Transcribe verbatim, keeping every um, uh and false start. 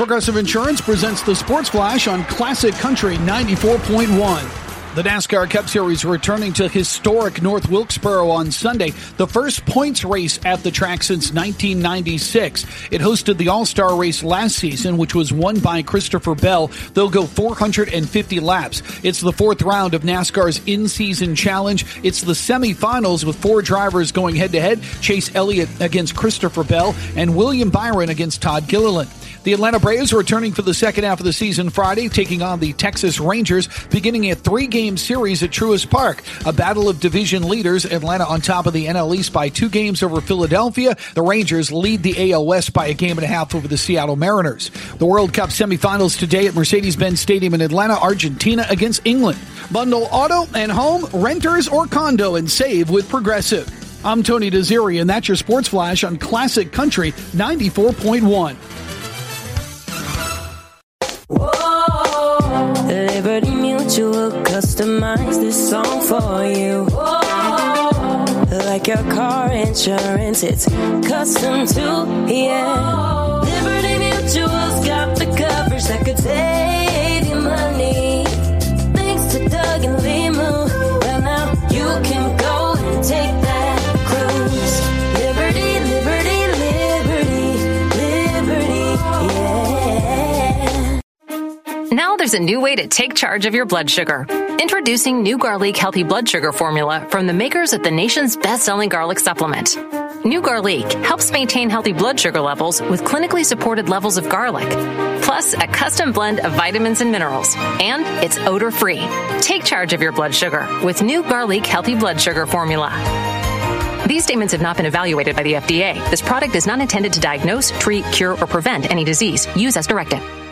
Progressive Insurance presents the Sports Flash on Classic Country ninety-four point one. The NASCAR Cup Series returning to historic North Wilkesboro on Sunday, the first points race at the track since nineteen ninety-six. It hosted the All-Star race last season, which was won by Christopher Bell. They'll go four hundred fifty laps. It's the fourth round of NASCAR's in-season challenge. It's the semifinals with four drivers going head-to-head, Chase Elliott against Christopher Bell and William Byron against Todd Gilliland. The Atlanta Braves are returning for the second half of the season Friday, taking on the Texas Rangers, beginning a three-game series at Truist Park. A battle of division leaders, Atlanta on top of the N L East by two games over Philadelphia. The Rangers lead the A L West by a game and a half over the Seattle Mariners. The World Cup semifinals today at Mercedes-Benz Stadium in Atlanta, Argentina against England. Bundle auto and home, renters or condo, and save with Progressive. I'm Tony Desiri, and that's your Sports Flash on Classic Country ninety-four point one. Whoa, Liberty Mutual customized this song for you. Whoa, like your car insurance, it's custom too, yeah. Liberty Mutual's got the coverage that could save you money. Thanks to Doug and Limu, well now you can go and take that cruise. Liberty, liberty, liberty, liberty, yeah. Now there's a new way to take charge of your blood sugar. Introducing New Garlic Healthy Blood Sugar Formula from the makers of the nation's best-selling garlic supplement. New Garlic helps maintain healthy blood sugar levels with clinically supported levels of garlic, plus a custom blend of vitamins and minerals. And it's odor-free. Take charge of your blood sugar with New Garlic Healthy Blood Sugar Formula. These statements have not been evaluated by the F D A. This product is not intended to diagnose, treat, cure, or prevent any disease. Use as directed.